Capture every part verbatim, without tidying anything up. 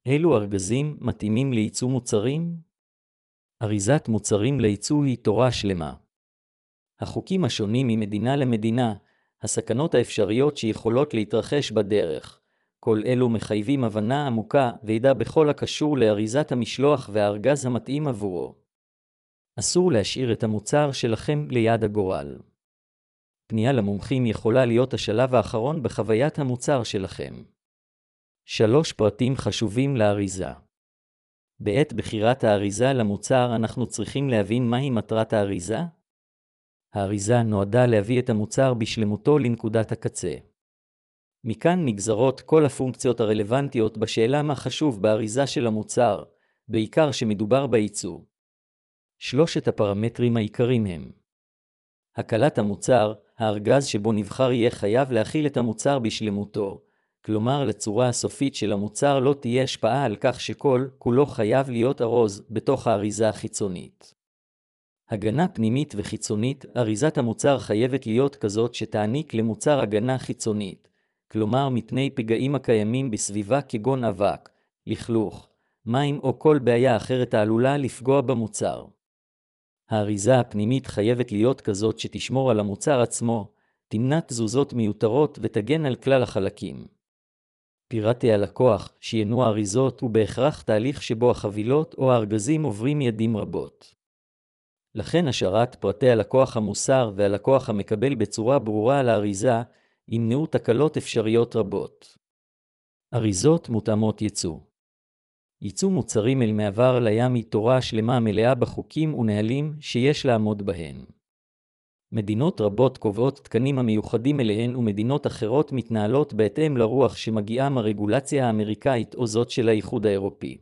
אילו ארגזים מתאימים לייצוא מוצרים? אריזת מוצרים לייצוא היא תורה שלמה. החוקים השונים ממדינה למדינה, הסכנות האפשריות שיכולות להתרחש בדרך, כל אלו מחייבים הבנה עמוקה וידע בכל הקשור לאריזת המשלוח והארגז המתאים עבורו. אסור להשאיר את המוצר שלכם ליד הגורל. פנייה למומחים יכולה להיות השלב האחרון בחוויית המוצר שלכם. שלוש פרטים חשובים לאריזה. בעת בחירת האריזה למוצר אנחנו צריכים להבין מהי מטרת האריזה. האריזה נועדה להביא את המוצר בשלמותו לנקודת הקצה. מכאן נגזרות כל הפונקציות הרלוונטיות בשאלה מה חשוב באריזה של המוצר, בעיקר שמדובר בייצוא. שלושת הפרמטרים העיקריים הם: הקלת המוצר, הארגז שבו נבחר יהיה חייב להכיל את המוצר בשלמותו, כלומר לצורה הסופית של המוצר לא תהיה השפעה על כך שכל כולו חייב להיות ארוז בתוך האריזה החיצונית. הגנה פנימית וחיצונית, אריזת המוצר חייבת להיות כזאת שתעניק למוצר הגנה חיצונית, כלומר מפני פגעים הקיימים בסביבה כגון אבק, לכלוך, מים או כל בעיה אחרת העלולה לפגוע במוצר. האריזה הפנימית חייבת להיות כזאת שתשמור על המוצר עצמו, תמנע תזוזות מיותרות ותגן על כלל החלקים. פירטי הלקוח, שינוע האריזות הוא בהכרח תהליך שבו החבילות או הארגזים עוברים ידים רבות. לכן השארת פרטי הלקוח המוסר והלקוח המקבל בצורה ברורה על האריזה, ימנעו תקלות אפשריות רבות. אריזות מותאמות ייצוא. ייצוא מוצרים אל מעבר לים היא תורה שלמה מלאה בחוקים ונהלים שיש לעמוד בהן. מדינות רבות קובעות תקנים המיוחדים אליהן ומדינות אחרות מתנהלות בהתאם לרוח שמגיעה מהרגולציה האמריקאית או זאת של האיחוד האירופי.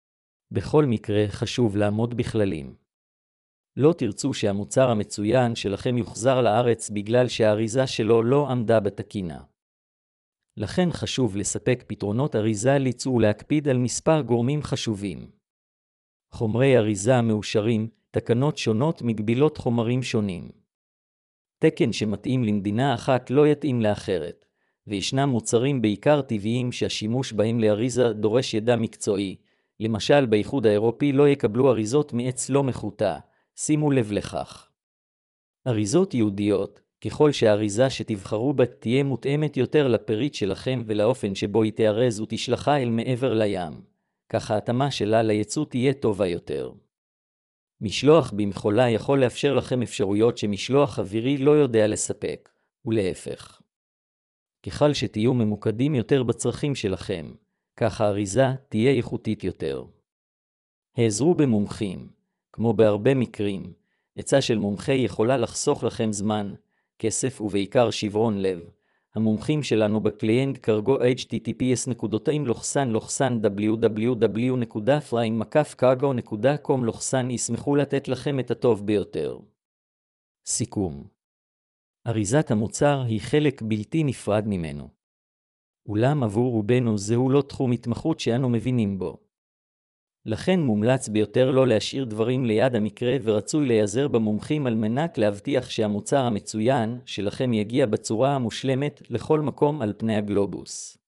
בכל מקרה חשוב לעמוד בכללים. לא תרצו שהמוצר המצוין שלכם יוחזר לארץ בגלל שהאריזה שלו לא עמדה בתקינה. לכן חשוב לספק פתרונות אריזה לייצוא ולהקפיד על מספר גורמים חשובים. חומרי אריזה מאושרים, תקנות שונות מגבילות חומרים שונים. תקן שמתאים למדינה אחת לא יתאים לאחרת, וישנם מוצרים בעיקר טבעיים שהשימוש בהם לאריזה דורש ידע מקצועי, למשל באיחוד האירופי לא יקבלו אריזות מעץ לא מחוטא, שימו לב לכך. אריזות יהודיות, ככל שהאריזה שתבחרו בה תהיה מותאמת יותר לפריט שלכם ולאופן שבו היא תארז ותשלחה אל מעבר לים, כך ההתאמה שלה לייצוא תהיה טובה יותר. משלוח במכולה יכול לאפשר לכם אפשרויות שמשלוח אווירי לא יודע לספק, ולהפך. ככל שתהיו ממוקדים יותר בצרכים שלכם, כך האריזה תהיה איכותית יותר. העזרו במומחים. כמו בהרבה מקרים, עצה של מומחה יכולה לחסוך לכם זמן, כסף ובעיקר שברון לב. המומחים שלנו בקליינט קרגו אייץ' טי טי פי אס דאבליו דאבליו דאבליו נקודה פליינג מקף קרגו נקודה קום ישמחו לתת לכם את הטוב ביותר. סיכום. אריזת המוצר היא חלק בלתי נפרד ממנו. אולם עבור רובנו זהו לא תחום התמחות שאנו מבינים בו. לכן מומלץ ביותר לא להשאיר דברים ליד המקרה ורצוי להיעזר במומחים על מנת להבטיח שהמוצר המצוין שלכם יגיע בצורה המושלמת לכל מקום על פני הגלובוס.